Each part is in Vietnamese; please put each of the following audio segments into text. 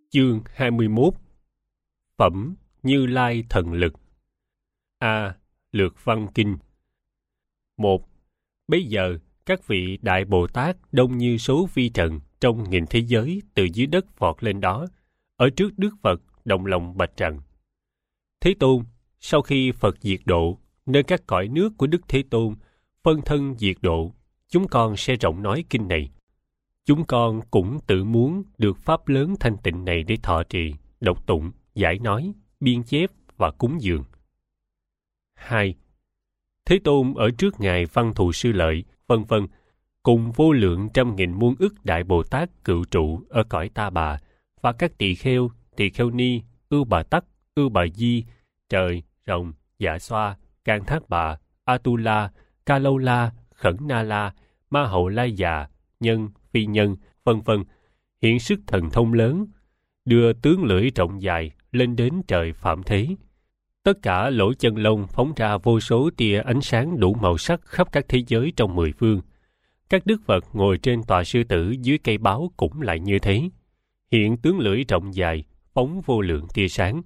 Chương 21. Phẩm Như Lai Thần Lực. A. Lược Văn Kinh. 1. Bấy giờ, các vị Đại Bồ Tát đông như số vi trần trong nghìn thế giới từ dưới đất vọt lên đó, ở trước Đức Phật đồng lòng bạch rằng: Thế Tôn, sau khi Phật diệt độ, nơi các cõi nước của Đức Thế Tôn, phân thân diệt độ, chúng con sẽ rộng nói kinh này. Chúng con cũng tự muốn được pháp lớn thanh tịnh này để thọ trì, đọc tụng, giải nói, biên chép và cúng dường. 2. Thế Tôn ở trước Ngài Văn Thù Sư Lợi, vân vân, cùng vô lượng trăm nghìn muôn ức Đại Bồ Tát cựu trụ ở cõi Ta Bà, và các tỳ kheo ni, Ưu Bà Tắc, Ưu Bà Di, Trời, Rồng, Dạ Xoa, Can Thác Bà, Atula, Ca Lâu La, Khẩn Na La, Ma Hậu Lai Già, Nhân, Phi Nhân, vân vân, hiện sức thần thông lớn, đưa tướng lưỡi rộng dài lên đến trời phạm thế. Tất cả lỗ chân lông phóng ra vô số tia ánh sáng đủ màu sắc khắp các thế giới trong 10 phương. Các đức Phật ngồi trên tọa sư tử dưới cây báo cũng lại như thế, hiện tướng lưỡi rộng dài, phóng vô lượng tia sáng.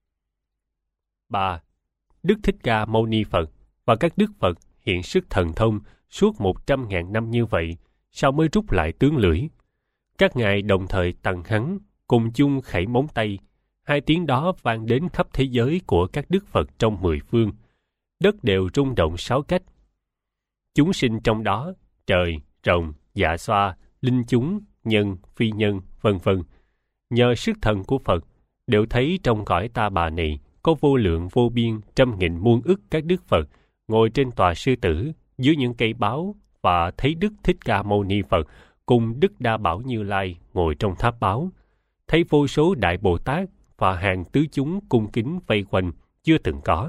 3. Đức Thích Ca Mâu Ni Phật và các đức Phật hiện sức thần thông suốt 100.000 năm như vậy, sao mới rút lại tướng lưỡi? Các ngài đồng thời tằng hắn, cùng chung khẩy móng tay, hai tiếng đó vang đến khắp thế giới của các đức Phật trong 10 phương. Đất đều rung động 6 cách. Chúng sinh trong đó, trời, rồng, dạ xoa, linh chúng, nhân, phi nhân, vân vân, nhờ sức thần của Phật, đều thấy trong cõi Ta Bà này có vô lượng vô biên trăm nghìn muôn ức các đức Phật ngồi trên tòa sư tử dưới những cây báo, và thấy Đức Thích Ca Mâu Ni Phật cùng Đức Đa Bảo Như Lai ngồi trong tháp báo, thấy vô số Đại Bồ Tát và hàng tứ chúng cung kính vây quanh chưa từng có.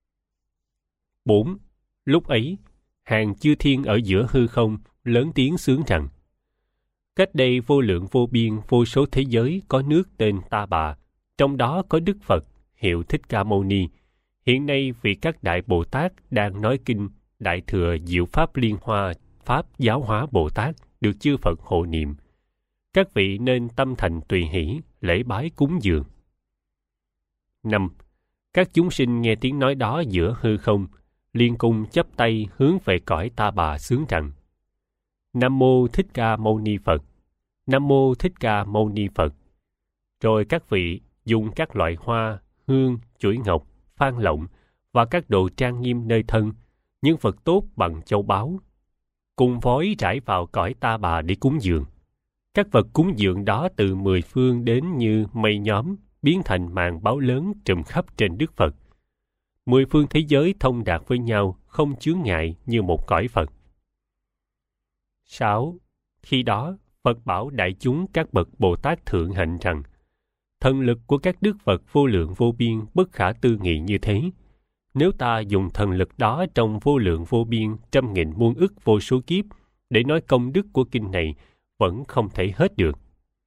4. Lúc ấy, hàng chư thiên ở giữa hư không lớn tiếng xướng rằng: Cách đây vô lượng vô biên vô số thế giới có nước tên Ta Bà, trong đó có Đức Phật hiệu Thích Ca Mâu Ni. Hiện nay vì các Đại Bồ Tát đang nói kinh Đại Thừa Diệu Pháp Liên Hoa Pháp Giáo Hóa Bồ Tát được chư Phật hộ niệm. Các vị nên tâm thành tùy hỷ, lễ bái cúng dường. 5. Các chúng sinh nghe tiếng nói đó giữa hư không, liên cung chắp tay hướng về cõi Ta Bà xướng rằng: Nam Mô Thích Ca Mâu Ni Phật, Nam Mô Thích Ca Mâu Ni Phật. Rồi các vị dùng các loại hoa, hương, chuỗi ngọc, phan lộng và các đồ trang nghiêm nơi thân, những vật tốt bằng châu báu, cùng vói rải vào cõi Ta Bà để cúng dường. Các vật cúng dường đó từ 10 phương đến như mây nhóm, biến thành màn báo lớn trùm khắp trên Đức Phật. 10 phương thế giới thông đạt với nhau, không chướng ngại như một cõi Phật. 6. Khi đó, Phật bảo đại chúng các bậc Bồ Tát thượng hạnh rằng: Thần lực của các đức Phật vô lượng vô biên bất khả tư nghị như thế. Nếu ta dùng thần lực đó trong vô lượng vô biên trăm nghìn muôn ức vô số kiếp để nói công đức của kinh này, vẫn không thể hết được.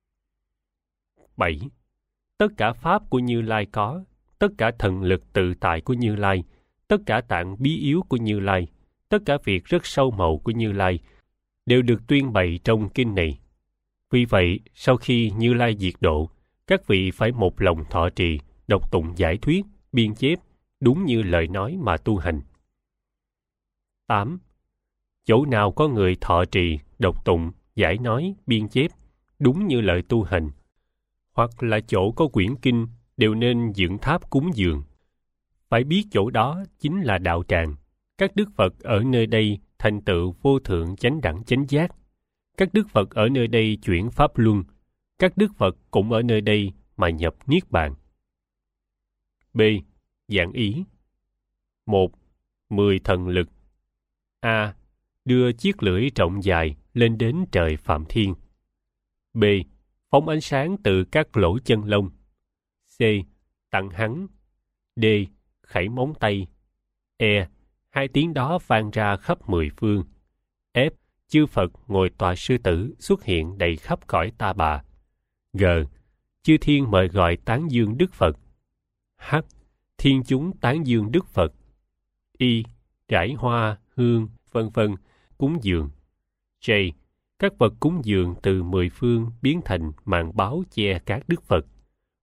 7. Tất cả pháp của Như Lai có, tất cả thần lực tự tại của Như Lai, tất cả tạng bí yếu của Như Lai, tất cả việc rất sâu màu của Như Lai, đều được tuyên bày trong kinh này. Vì vậy, sau khi Như Lai diệt độ, các vị phải một lòng thọ trì, đọc tụng giải thuyết, biên chép, đúng như lời nói mà tu hành. 8. Chỗ nào có người thọ trì, đọc tụng, giải nói, biên chép, đúng như lời tu hành, hoặc là chỗ có quyển kinh, đều nên dựng tháp cúng dường. Phải biết chỗ đó chính là đạo tràng. Các đức Phật ở nơi đây thành tựu vô thượng chánh đẳng chánh giác. Các đức Phật ở nơi đây chuyển pháp luân. Các đức Phật cũng ở nơi đây mà nhập niết bàn. B. Giảng ý. 1. 10 thần lực. A. Đưa chiếc lưỡi rộng dài lên đến trời phạm thiên. B. Phóng ánh sáng từ các lỗ chân lông. C. Tặng hắn. D. Khẩy móng tay. E. Hai tiếng đó vang ra khắp 10 phương. F. Chư Phật ngồi tọa sư tử xuất hiện đầy khắp cõi Ta Bà. G. Chư thiên mời gọi tán dương Đức Phật. H. Thiên chúng tán dương Đức Phật. Y. Rải hoa, hương, vân vân, cúng dường. J. Các vật cúng dường từ 10 phương biến thành màn báo che các Đức Phật.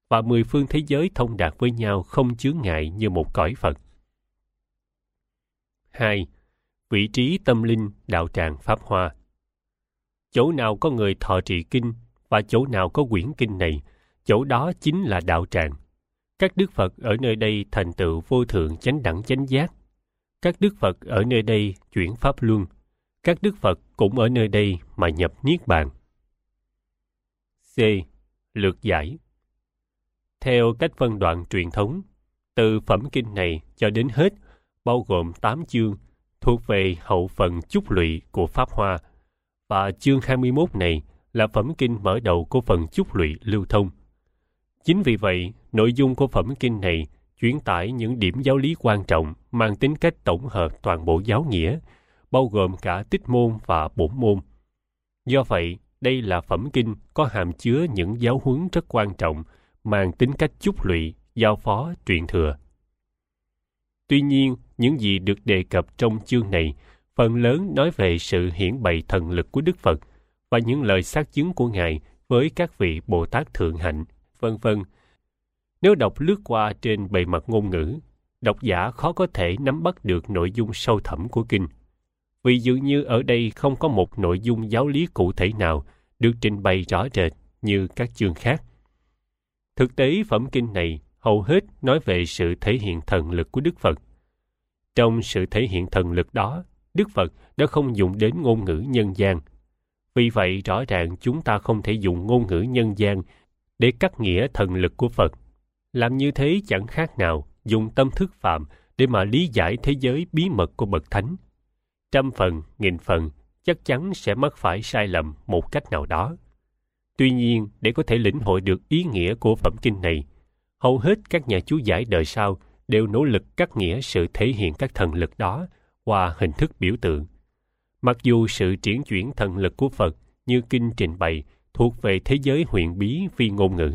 và 10 phương thế giới thông đạt với nhau không chướng ngại như một cõi Phật. 2. Vị trí tâm linh đạo tràng Pháp Hoa. Chỗ nào có người thọ trì kinh và chỗ nào có quyển kinh này, chỗ đó chính là đạo tràng. Các đức Phật ở nơi đây thành tựu vô thượng chánh đẳng chánh giác. Các đức Phật ở nơi đây chuyển pháp luân. Các đức Phật cũng ở nơi đây mà nhập niết bàn. C. Lược giải. Theo cách phân đoạn truyền thống, từ phẩm kinh này cho đến hết, bao gồm 8 chương, thuộc về hậu phần chúc lụy của Pháp Hoa, và chương 21 này là phẩm kinh mở đầu của phần chúc lụy lưu thông. Chính vì vậy, nội dung của phẩm kinh này chuyển tải những điểm giáo lý quan trọng mang tính cách tổng hợp toàn bộ giáo nghĩa, bao gồm cả tích môn và bổn môn. Do vậy, đây là phẩm kinh có hàm chứa những giáo huấn rất quan trọng, mang tính cách chúc lụy, giao phó, truyền thừa. Tuy nhiên, những gì được đề cập trong chương này, phần lớn nói về sự hiển bày thần lực của Đức Phật và những lời xác chứng của Ngài với các vị Bồ Tát Thượng Hạnh, vân vân. Nếu đọc lướt qua trên bề mặt ngôn ngữ, độc giả khó có thể nắm bắt được nội dung sâu thẳm của kinh, vì dường như ở đây không có một nội dung giáo lý cụ thể nào được trình bày rõ rệt như các chương khác. Thực tế, phẩm kinh này hầu hết nói về sự thể hiện thần lực của Đức Phật. Trong sự thể hiện thần lực đó, Đức Phật đã không dùng đến ngôn ngữ nhân gian. Vì vậy, rõ ràng chúng ta không thể dùng ngôn ngữ nhân gian để cắt nghĩa thần lực của Phật. Làm như thế chẳng khác nào dùng tâm thức phạm để mà lý giải thế giới bí mật của Bậc Thánh. 100 phần, 1000 phần, chắc chắn sẽ mắc phải sai lầm một cách nào đó. Tuy nhiên, để có thể lĩnh hội được ý nghĩa của phẩm kinh này, hầu hết các nhà chú giải đời sau đều nỗ lực cắt nghĩa sự thể hiện các thần lực đó qua hình thức biểu tượng. Mặc dù sự triển chuyển thần lực của Phật như kinh trình bày thuộc về thế giới huyền bí phi ngôn ngữ.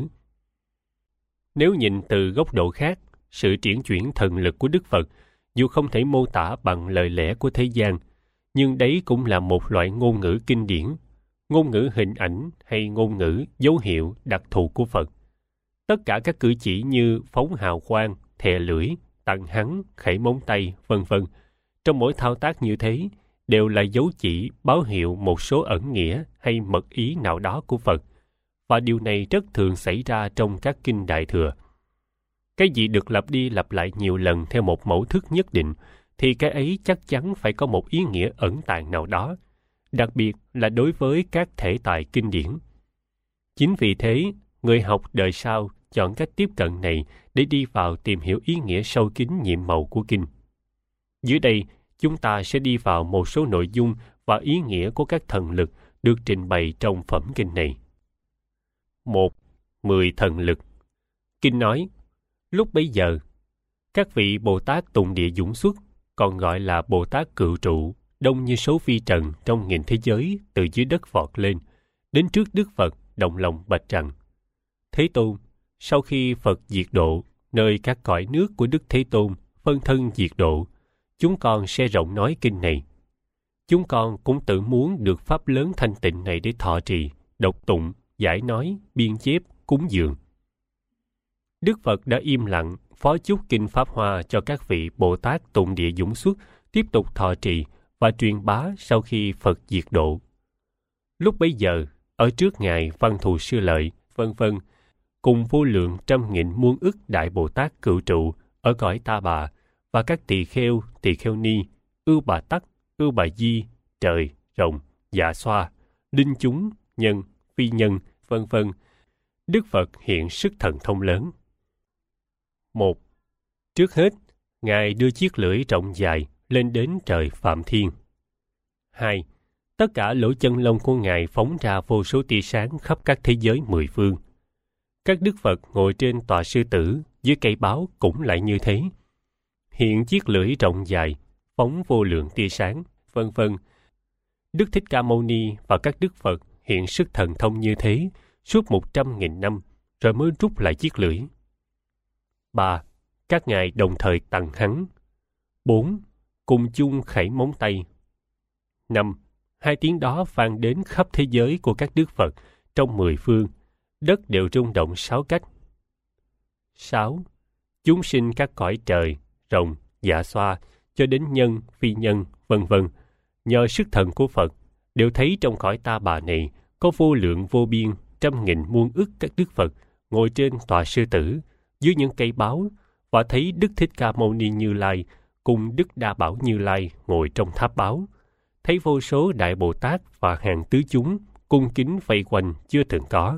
Nếu nhìn từ góc độ khác, sự triển chuyển thần lực của Đức Phật dù không thể mô tả bằng lời lẽ của thế gian, nhưng đấy cũng là một loại ngôn ngữ kinh điển, ngôn ngữ hình ảnh hay ngôn ngữ dấu hiệu đặc thù của Phật. Tất cả các cử chỉ như phóng hào quang, thè lưỡi, tặng hắn, khẩy móng tay, vân vân, trong mỗi thao tác như thế đều là dấu chỉ báo hiệu một số ẩn nghĩa hay mật ý nào đó của Phật, và điều này rất thường xảy ra trong các kinh Đại Thừa. Cái gì được lặp đi lặp lại nhiều lần theo một mẫu thức nhất định, thì cái ấy chắc chắn phải có một ý nghĩa ẩn tàng nào đó, đặc biệt là đối với các thể tài kinh điển. Chính vì thế, người học đời sau chọn cách tiếp cận này để đi vào tìm hiểu ý nghĩa sâu kín nhiệm màu của kinh. Dưới đây, chúng ta sẽ đi vào một số nội dung và ý nghĩa của các thần lực được trình bày trong phẩm kinh này. 1. 10 thần lực. Kinh nói, lúc bấy giờ, các vị Bồ Tát Tụng Địa Dũng Xuất, còn gọi là Bồ Tát Cựu Trụ, đông như số phi trần trong nghìn thế giới, từ dưới đất vọt lên, đến trước Đức Phật đồng lòng bạch rằng: Thế Tôn, sau khi Phật diệt độ, nơi các cõi nước của Đức Thế Tôn phân thân diệt độ, chúng con sẽ rộng nói kinh này. Chúng con cũng tự muốn được pháp lớn thanh tịnh này để thọ trì, đọc tụng, giải nói, biên chép, cúng dường. Đức Phật đã im lặng phó chúc kinh Pháp Hoa cho các vị Bồ Tát Tụng Địa Dũng Xuất tiếp tục thọ trì và truyền bá sau khi Phật diệt độ. Lúc bấy giờ, ở trước Ngài Văn Thù Sư Lợi, vân vân, cùng vô lượng trăm nghìn muôn ức Đại Bồ Tát Cựu Trụ ở cõi Ta Bà và các tỳ kheo ni, Ưu Bà Tắc, Ưu Bà Di, trời, rồng, dạ xoa, linh chúng, nhân, phi nhân, vân vân, Đức Phật hiện sức thần thông lớn. 1. Trước hết, Ngài đưa chiếc lưỡi rộng dài lên đến trời Phạm Thiên. 2. Tất cả lỗ chân lông của Ngài phóng ra vô số tia sáng khắp các thế giới mười phương. Các Đức Phật ngồi trên tọa sư tử dưới cây báo cũng lại như thế. Hiện chiếc lưỡi rộng dài, phóng vô lượng tia sáng, vân vân. Đức Thích Ca Mâu Ni và các Đức Phật hiện sức thần thông như thế suốt 100.000 năm, rồi mới rút lại chiếc lưỡi. 3. Các ngài đồng thời tặng hắn. 4. Cùng chung khẩy móng tay. 5. Hai tiếng đó vang đến khắp thế giới của các Đức Phật trong 10 phương, đất đều rung động 6 cách. 6. Chúng sinh các cõi trời, rồng, dạ xoa, cho đến nhân, phi nhân, vân vân, nhờ sức thần của Phật, đều thấy trong cõi ta bà này có vô lượng vô biên, trăm nghìn muôn ức các đức Phật ngồi trên tọa sư tử, dưới những cây báo, và thấy Đức Thích Ca Mâu Ni Như Lai cùng Đức Đa Bảo Như Lai ngồi trong tháp báo, thấy vô số Đại Bồ Tát và hàng tứ chúng cung kính vây quanh chưa từng có.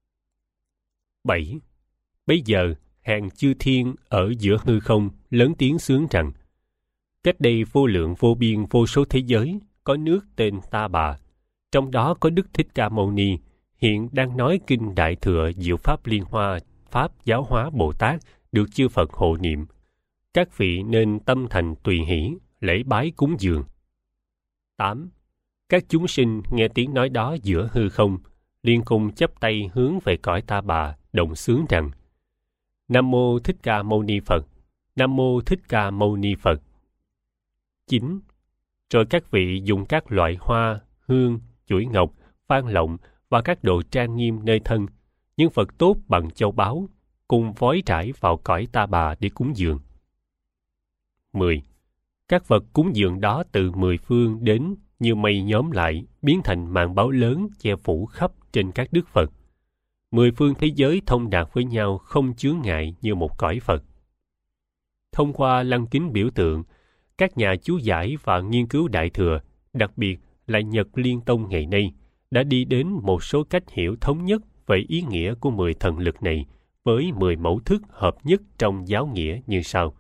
7. Bấy giờ, hàng chư thiên ở giữa hư không lớn tiếng xướng rằng: cách đây vô lượng vô biên vô số thế giới, có nước tên Ta Bà, trong đó có Đức Thích Ca Mâu Ni, hiện đang nói kinh Đại Thừa Diệu Pháp Liên Hoa Pháp Giáo Hóa Bồ Tát, được chư Phật hộ niệm. Các vị nên tâm thành tùy hỷ, lễ bái cúng dường. 8. Các chúng sinh nghe tiếng nói đó giữa hư không, liền cùng chắp tay hướng về cõi Ta Bà, đồng xướng rằng: Nam Mô Thích Ca Mâu Ni Phật, Nam Mô Thích Ca Mâu Ni Phật. 9. Rồi các vị dùng các loại hoa, hương, chuỗi ngọc, phan lộng và các đồ trang nghiêm nơi thân, những vật tốt bằng châu báu, cùng vói trải vào cõi Ta Bà để cúng dường. 10. Các vật cúng dường đó từ 10 phương đến như mây nhóm lại, biến thành màn báo lớn che phủ khắp trên các đức Phật. 10 phương thế giới thông đạt với nhau, không chướng ngại như một cõi Phật. Thông qua lăng kính biểu tượng, các nhà chú giải và nghiên cứu Đại Thừa, đặc biệt là Nhật Liên Tông ngày nay, đã đi đến một số cách hiểu thống nhất về ý nghĩa của 10 thần lực này với 10 mẫu thức hợp nhất trong giáo nghĩa như sau.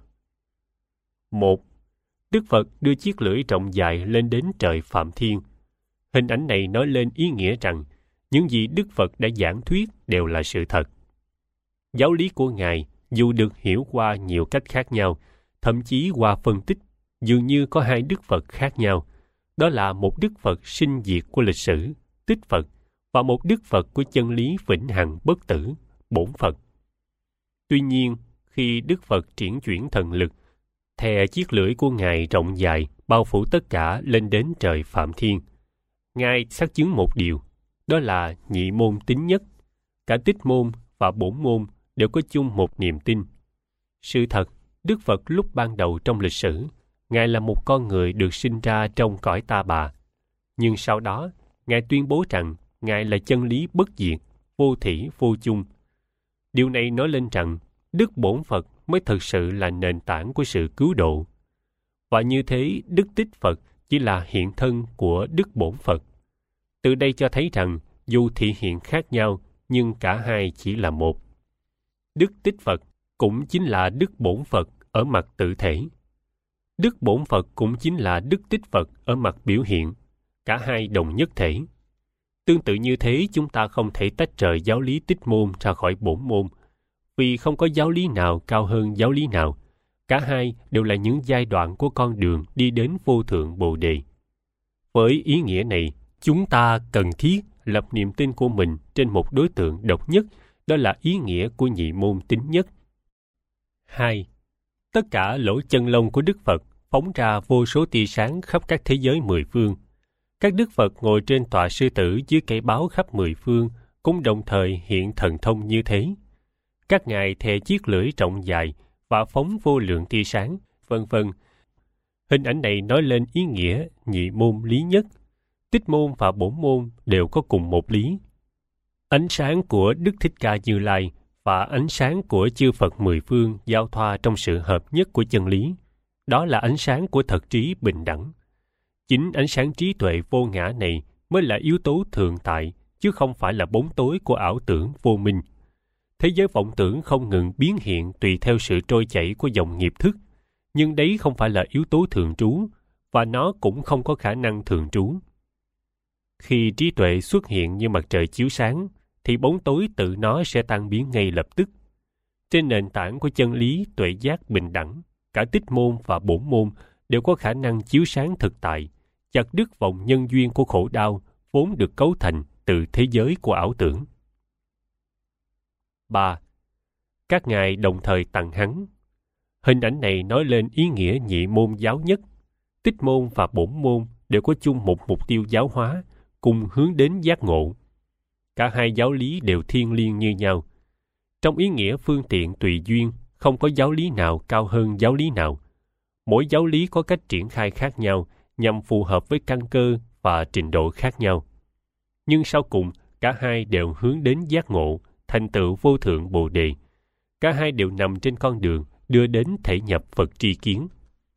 1. Đức Phật đưa chiếc lưỡi rộng dài lên đến trời Phạm Thiên. Hình ảnh này nói lên ý nghĩa rằng những gì Đức Phật đã giảng thuyết đều là sự thật. Giáo lý của Ngài, dù được hiểu qua nhiều cách khác nhau, thậm chí qua phân tích, dường như có hai Đức Phật khác nhau. Đó là một Đức Phật sinh diệt của lịch sử, tích Phật, và một Đức Phật của chân lý vĩnh hằng bất tử, bổn Phật. Tuy nhiên, khi Đức Phật triển chuyển thần lực, thè chiếc lưỡi của Ngài rộng dài, bao phủ tất cả lên đến trời Phạm Thiên. Ngài xác chứng một điều, đó là nhị môn tín nhất. Cả tích môn và bổn môn đều có chung một niềm tin. Sự thật, Đức Phật lúc ban đầu trong lịch sử, Ngài là một con người được sinh ra trong cõi Ta Bà. Nhưng sau đó, Ngài tuyên bố rằng Ngài là chân lý bất diệt, vô thỉ vô chung. Điều này nói lên rằng Đức Bổn Phật mới thực sự là nền tảng của sự cứu độ. Và như thế, Đức Tích Phật chỉ là hiện thân của Đức Bổn Phật. Từ đây cho thấy rằng dù thị hiện khác nhau, nhưng cả hai chỉ là một. Đức Tích Phật cũng chính là Đức Bổn Phật ở mặt tự thể. Đức Bổn Phật cũng chính là Đức Tích Phật ở mặt biểu hiện. Cả hai đồng nhất thể. Tương tự như thế, chúng ta không thể tách rời giáo lý tích môn ra khỏi bổn môn, vì không có giáo lý nào cao hơn giáo lý nào. Cả hai đều là những giai đoạn của con đường đi đến vô thượng Bồ Đề. Với ý nghĩa này, chúng ta cần thiết lập niềm tin của mình trên một đối tượng độc nhất, đó là ý nghĩa của nhị môn tín nhất. 2. Tất cả lỗ chân lông của Đức Phật phóng ra vô số tia sáng khắp các thế giới 10 phương. Các Đức Phật ngồi trên tọa sư tử dưới cây báo khắp 10 phương cũng đồng thời hiện thần thông như thế. Các ngài thè chiếc lưỡi rộng dài và phóng vô lượng tia sáng, vân vân. Hình ảnh này nói lên ý nghĩa nhị môn lý nhất. Tích môn và bổn môn đều có cùng một lý. Ánh sáng của Đức Thích Ca Như Lai và ánh sáng của chư Phật 10 phương giao thoa trong sự hợp nhất của chân lý. Đó là ánh sáng của thật trí bình đẳng. Chính ánh sáng trí tuệ vô ngã này mới là yếu tố thường tại, chứ không phải là bóng tối của ảo tưởng vô minh. Thế giới vọng tưởng không ngừng biến hiện tùy theo sự trôi chảy của dòng nghiệp thức, nhưng đấy không phải là yếu tố thường trú, và nó cũng không có khả năng thường trú. Khi trí tuệ xuất hiện như mặt trời chiếu sáng, thì bóng tối tự nó sẽ tan biến ngay lập tức. Trên nền tảng của chân lý tuệ giác bình đẳng, cả tích môn và bổn môn đều có khả năng chiếu sáng thực tại, chặt đứt vòng nhân duyên của khổ đau vốn được cấu thành từ thế giới của ảo tưởng. 3. Các ngài đồng thời tặng hắn. Hình ảnh này nói lên ý nghĩa nhị môn giáo nhất. Tích môn và bổn môn đều có chung một mục tiêu giáo hóa, cùng hướng đến giác ngộ. Cả hai giáo lý đều thiêng liêng như nhau. Trong ý nghĩa phương tiện tùy duyên, không có giáo lý nào cao hơn giáo lý nào. Mỗi giáo lý có cách triển khai khác nhau nhằm phù hợp với căn cơ và trình độ khác nhau. Nhưng sau cùng, cả hai đều hướng đến giác ngộ, thành tựu vô thượng Bồ Đề. Cả hai đều nằm trên con đường đưa đến thể nhập Phật tri kiến.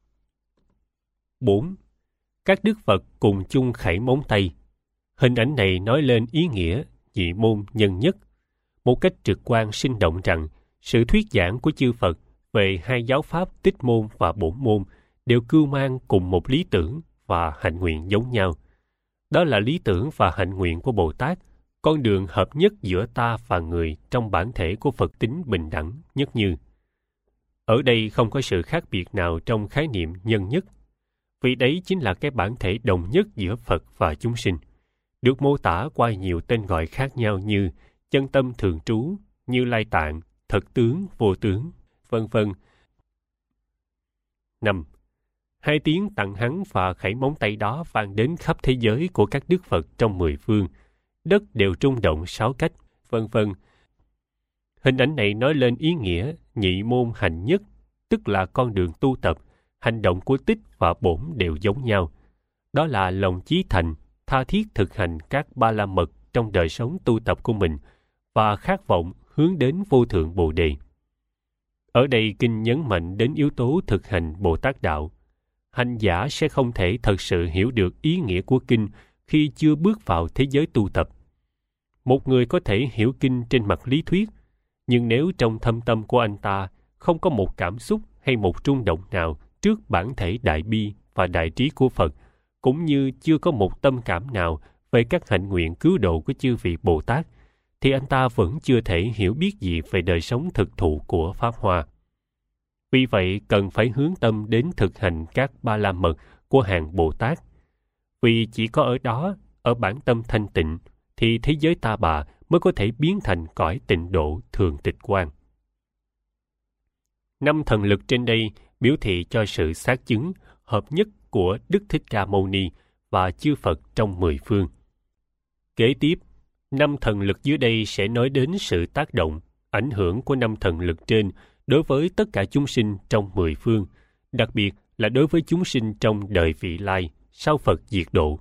4. Các đức Phật cùng chung khẩy móng tay. Hình ảnh này nói lên ý nghĩa nhị môn nhân nhất, một cách trực quan sinh động rằng sự thuyết giảng của chư Phật về hai giáo pháp tích môn và bổn môn đều cưu mang cùng một lý tưởng và hạnh nguyện giống nhau. Đó là lý tưởng và hạnh nguyện của Bồ Tát, con đường hợp nhất giữa ta và người trong bản thể của Phật tính bình đẳng nhất như. Ở đây không có sự khác biệt nào trong khái niệm nhân nhất, vì đấy chính là cái bản thể đồng nhất giữa Phật và chúng sinh, được mô tả qua nhiều tên gọi khác nhau như chân tâm thường trú, Như Lai Tạng, thật tướng, vô tướng, vân vân. 5. Hai tiếng tặng hắn và khẩy móng tay đó vang đến khắp thế giới của các đức Phật trong 10 phương. Đất đều rung động 6 cách, vân vân. Hình ảnh này nói lên ý nghĩa nhị môn hành nhất, tức là con đường tu tập, hành động của tích và bổn đều giống nhau. Đó là lòng chí thành, tha thiết thực hành các ba la mật trong đời sống tu tập của mình và khát vọng hướng đến vô thượng Bồ Đề. Ở đây kinh nhấn mạnh đến yếu tố thực hành Bồ Tát Đạo. Hành giả sẽ không thể thật sự hiểu được ý nghĩa của kinh khi chưa bước vào thế giới tu tập. Một người có thể hiểu kinh trên mặt lý thuyết, nhưng nếu trong thâm tâm của anh ta không có một cảm xúc hay một rung động nào trước bản thể đại bi và đại trí của Phật, cũng như chưa có một tâm cảm nào về các hạnh nguyện cứu độ của chư vị Bồ Tát, thì anh ta vẫn chưa thể hiểu biết gì về đời sống thực thụ của Pháp Hoa. Vì vậy, cần phải hướng tâm đến thực hành các ba la mật của hàng Bồ Tát. Vì chỉ có ở đó, ở bản tâm thanh tịnh, thì thế giới ta bà mới có thể biến thành cõi tịnh độ thường tịch quan. 5 thần lực trên đây biểu thị cho sự xác chứng, hợp nhất của Đức Thích Ca Mâu Ni và chư Phật trong 10 phương. Kế tiếp, 5 thần lực dưới đây sẽ nói đến sự tác động, ảnh hưởng của 5 thần lực trên đối với tất cả chúng sinh trong 10 phương, đặc biệt là đối với chúng sinh trong đời vị lai, sau Phật diệt độ.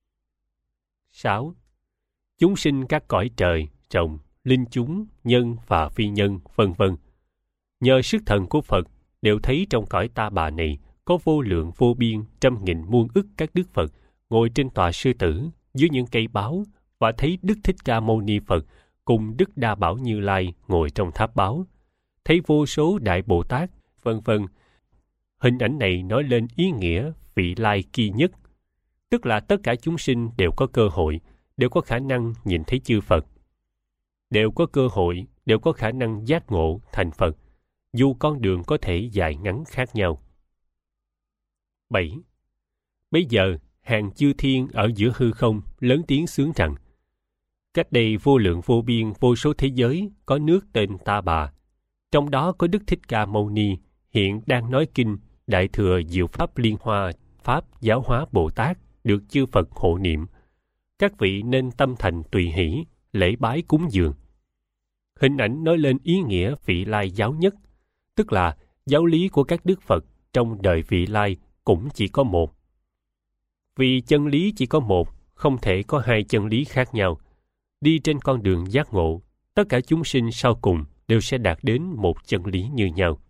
6. Chúng sinh các cõi trời, rồng, linh chúng, nhân và phi nhân, vân vân. Nhờ sức thần của Phật, đều thấy trong cõi ta bà này có vô lượng vô biên, trăm nghìn muôn ức các đức Phật ngồi trên tọa sư tử, dưới những cây báo, và thấy Đức Thích Ca Mâu Ni Phật cùng Đức Đa Bảo Như Lai ngồi trong tháp báo, thấy vô số Đại Bồ Tát, vân vân. Hình ảnh này nói lên ý nghĩa vị lai kỳ nhất, tức là tất cả chúng sinh đều có cơ hội, đều có khả năng nhìn thấy chư Phật, đều có cơ hội, đều có khả năng giác ngộ thành Phật, dù con đường có thể dài ngắn khác nhau. 7. Bây giờ, hàng chư thiên ở giữa hư không lớn tiếng xướng rằng: cách đây vô lượng vô biên vô số thế giới có nước tên Ta Bà, trong đó có Đức Thích Ca Mâu Ni hiện đang nói kinh Đại Thừa Diệu Pháp Liên Hoa Pháp Giáo Hóa Bồ Tát được chư Phật hộ niệm. Các vị nên tâm thành tùy hỷ, lễ bái cúng dường. Hình ảnh nói lên ý nghĩa vị lai giáo nhất, tức là giáo lý của các đức Phật trong đời vị lai cũng chỉ có một. Vì chân lý chỉ có một, không thể có hai chân lý khác nhau. Đi trên con đường giác ngộ, tất cả chúng sinh sau cùng đều sẽ đạt đến một chân lý như nhau.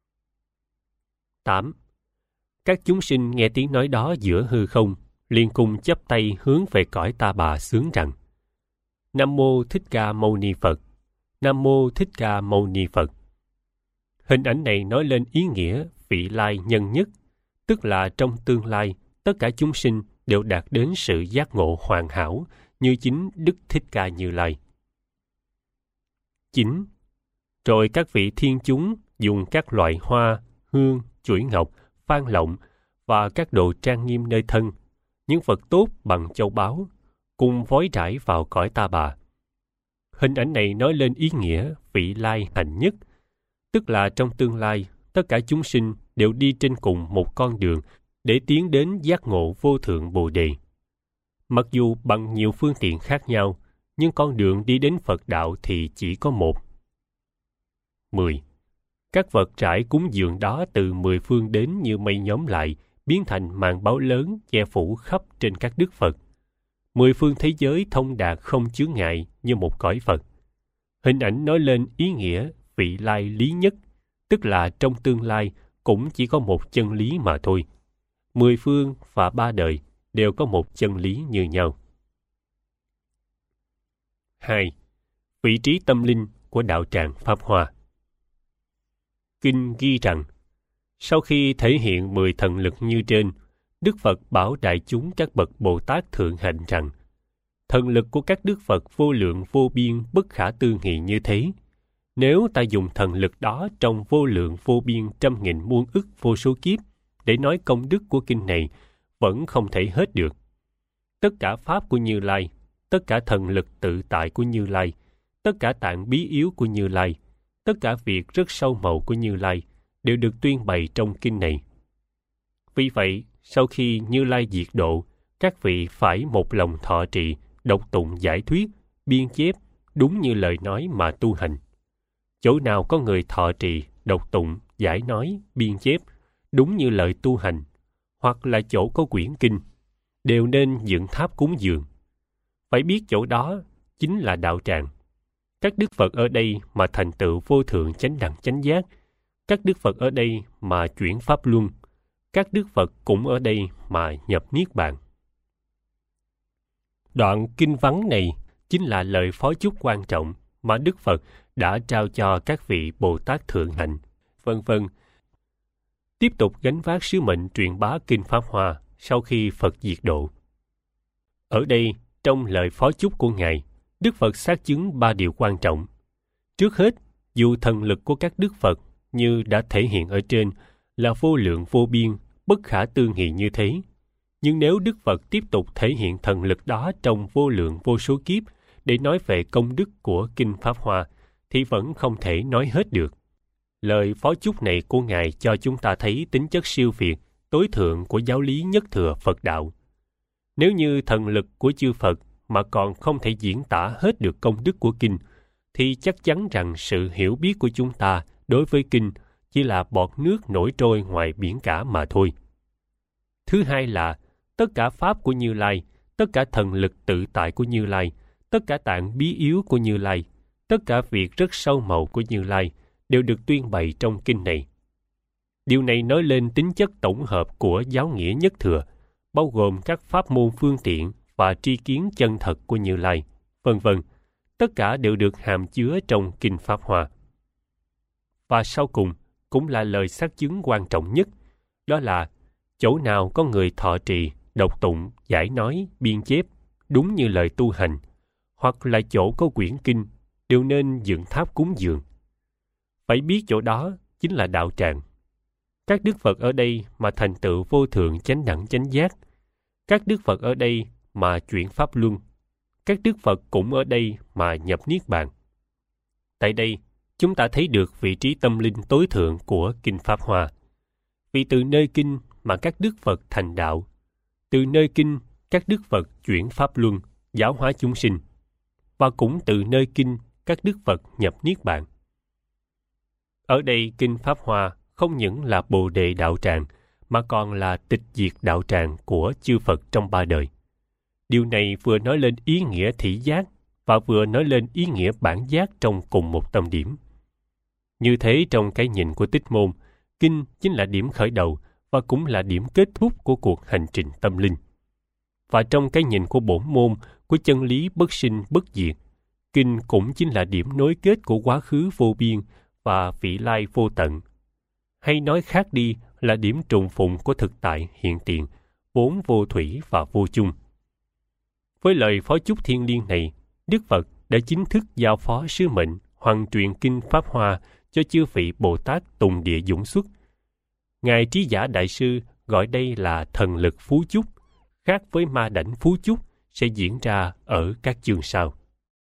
8. Các chúng sinh nghe tiếng nói đó giữa hư không, liền cùng chắp tay hướng về cõi Ta Bà xướng rằng: Nam Mô Thích Ca Mâu Ni Phật, Nam Mô Thích Ca Mâu Ni Phật. Hình ảnh này nói lên ý nghĩa vị lai nhân nhất, tức là trong tương lai, tất cả chúng sinh đều đạt đến sự giác ngộ hoàn hảo như chính Đức Thích Ca Như Lai. 9. Rồi các vị thiên chúng dùng các loại hoa, hương, chuỗi ngọc, phan lộng và các đồ trang nghiêm nơi thân, những vật tốt bằng châu báu, cùng vói rải vào cõi Ta Bà. Hình ảnh này nói lên ý nghĩa vị lai hạnh nhất, tức là trong tương lai, tất cả chúng sinh đều đi trên cùng một con đường để tiến đến giác ngộ vô thượng Bồ Đề. Mặc dù bằng nhiều phương tiện khác nhau, nhưng con đường đi đến Phật đạo thì chỉ có một. 10. Các vật trải cúng dường đó từ 10 phương đến như mây nhóm lại, biến thành màn báo lớn che phủ khắp trên các đức Phật. 10 phương thế giới thông đạt không chướng ngại như một cõi Phật. Hình ảnh nói lên ý nghĩa vị lai lý nhất, tức là trong tương lai cũng chỉ có một chân lý mà thôi. 10 phương và 3 đời đều có một chân lý như nhau. 2. Vị trí tâm linh của đạo tràng Pháp Hoa. Kinh ghi rằng, sau khi thể hiện 10 thần lực như trên, Đức Phật bảo đại chúng các bậc Bồ Tát thượng hạnh rằng, thần lực của các Đức Phật vô lượng vô biên bất khả tư nghị như thế. Nếu ta dùng thần lực đó trong vô lượng vô biên trăm nghìn muôn ức vô số kiếp để nói công đức của kinh này, vẫn không thể hết được. Tất cả pháp của Như Lai, tất cả thần lực tự tại của Như Lai, tất cả tạng bí yếu của Như Lai, tất cả việc rất sâu màu của Như Lai đều được tuyên bày trong kinh này. Vì vậy, sau khi Như Lai diệt độ, các vị phải một lòng thọ trì, đọc tụng giải thuyết, biên chép đúng như lời nói mà tu hành. Chỗ nào có người thọ trì, đọc tụng, giải nói, biên chép đúng như lời tu hành, hoặc là chỗ có quyển kinh, đều nên dựng tháp cúng dường. Phải biết chỗ đó chính là đạo tràng. Các Đức Phật ở đây mà thành tựu vô thượng chánh đẳng chánh giác, các Đức Phật ở đây mà chuyển pháp luân, các Đức Phật cũng ở đây mà nhập niết bàn. Đoạn kinh vắn này chính là lời phó chúc quan trọng mà Đức Phật đã trao cho các vị Bồ Tát thượng hạnh, vân vân, tiếp tục gánh vác sứ mệnh truyền bá kinh Pháp Hoa sau khi Phật diệt độ. Ở đây, trong lời phó chúc của Ngài, Đức Phật xác chứng 3 điều quan trọng. Trước hết, dù thần lực của các Đức Phật như đã thể hiện ở trên là vô lượng vô biên, bất khả tư nghị như thế, nhưng nếu Đức Phật tiếp tục thể hiện thần lực đó trong vô lượng vô số kiếp để nói về công đức của kinh Pháp Hoa, thì vẫn không thể nói hết được. Lời phó chúc này của Ngài cho chúng ta thấy tính chất siêu việt, tối thượng của giáo lý nhất thừa Phật đạo. Nếu như thần lực của chư Phật mà còn không thể diễn tả hết được công đức của kinh, thì chắc chắn rằng sự hiểu biết của chúng ta đối với kinh chỉ là bọt nước nổi trôi ngoài biển cả mà thôi. Thứ hai là, tất cả pháp của Như Lai, tất cả thần lực tự tại của Như Lai, tất cả tạng bí yếu của Như Lai, tất cả việc rất sâu màu của Như Lai đều được tuyên bày trong kinh này. Điều này nói lên tính chất tổng hợp của giáo nghĩa nhất thừa, bao gồm các pháp môn phương tiện và tri kiến chân thật của Như Lai, vân vân. Tất cả đều được hàm chứa trong kinh Pháp Hoa. Và sau cùng, cũng là lời xác chứng quan trọng nhất, đó là chỗ nào có người thọ trì, đọc tụng, giải nói, biên chép đúng như lời tu hành, hoặc là chỗ có quyển kinh, đều nên dựng tháp cúng dường. Phải biết chỗ đó chính là đạo tràng. Các Đức Phật ở đây mà thành tựu vô thượng chánh đẳng chánh giác, các Đức Phật ở đây mà chuyển pháp luân, các Đức Phật cũng ở đây mà nhập niết bàn. Tại đây, chúng ta thấy được vị trí tâm linh tối thượng của kinh Pháp Hoa. Vì từ nơi kinh mà các Đức Phật thành đạo, từ nơi kinh các Đức Phật chuyển pháp luân, giáo hóa chúng sinh, và cũng từ nơi kinh các Đức Phật nhập niết bàn. Ở đây kinh Pháp Hoa không những là Bồ Đề đạo tràng, mà còn là tịch diệt đạo tràng của chư Phật trong 3 đời. Điều này vừa nói lên ý nghĩa thị giác và vừa nói lên ý nghĩa bản giác trong cùng một tâm điểm. Như thế trong cái nhìn của Tích Môn, kinh chính là điểm khởi đầu và cũng là điểm kết thúc của cuộc hành trình tâm linh. Và trong cái nhìn của Bổn Môn của chân lý bất sinh bất diệt, kinh cũng chính là điểm nối kết của quá khứ vô biên và vị lai vô tận. Hay nói khác đi là điểm trùng phùng của thực tại hiện tiền, vốn vô thủy và vô chung. Với lời phó chúc thiêng liêng này, Đức Phật đã chính thức giao phó sứ mệnh hoàn truyền kinh Pháp Hoa cho chư vị Bồ Tát tùng địa dũng xuất. Ngài Trí Giả Đại Sư gọi đây là thần lực phú chúc, khác với ma đảnh phú chúc sẽ diễn ra ở các chương sau.